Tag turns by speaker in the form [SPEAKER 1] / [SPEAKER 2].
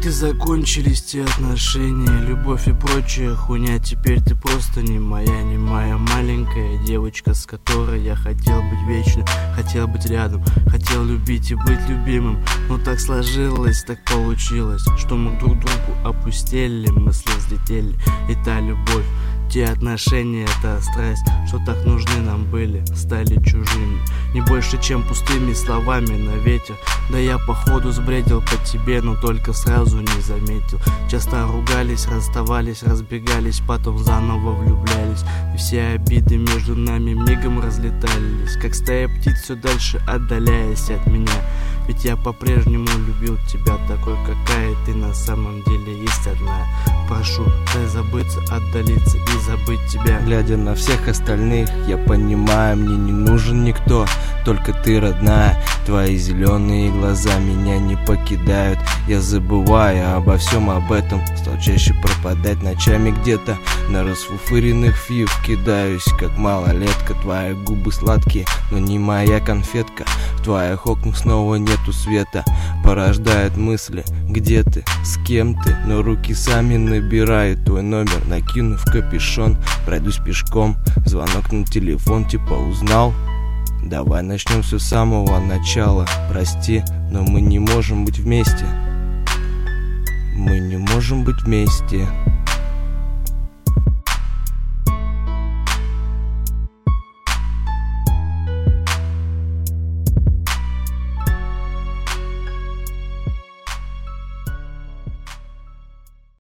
[SPEAKER 1] Вот и закончились те отношения, любовь и прочая хуйня. Теперь ты просто не моя маленькая девочка, с которой я хотел быть вечно, хотел быть рядом, хотел любить и быть любимым. Но так сложилось, так получилось, что мы друг другу опустили, мысли взлетели. И та любовь, те отношения, та страсть, что так нужны нам были, стали чужими. Не больше, чем пустыми словами на ветер. Да я походу сбредил по тебе, но только сразу не заметил. Часто ругались, расставались, разбегались, потом заново влюблялись. И все обиды между нами мигом разлетались, как стая птиц, все дальше отдаляясь от меня. Ведь я по-прежнему любил тебя такой, какая ты на самом деле есть одна. Прошу, дай забыться, отдалиться и забыть тебя.
[SPEAKER 2] Глядя на всех остальных, я понимаю, мне не нужен никто, только ты, родная. Твои зеленые глаза меня не покидают. Я забываю обо всем об этом, стал чаще пропадать ночами где-то. На расфуфыренных фив кидаюсь, как малолетка. Твои губы сладкие, но не моя конфетка. В твоих окнах снова нету света. Порождает мысли, где ты, с кем ты. Но руки сами набирают твой номер, накинув капюшон. Пройдусь пешком, звонок на телефон, типа узнал. Давай начнем все с самого начала. Прости, но мы не можем быть вместе. Мы не можем быть вместе.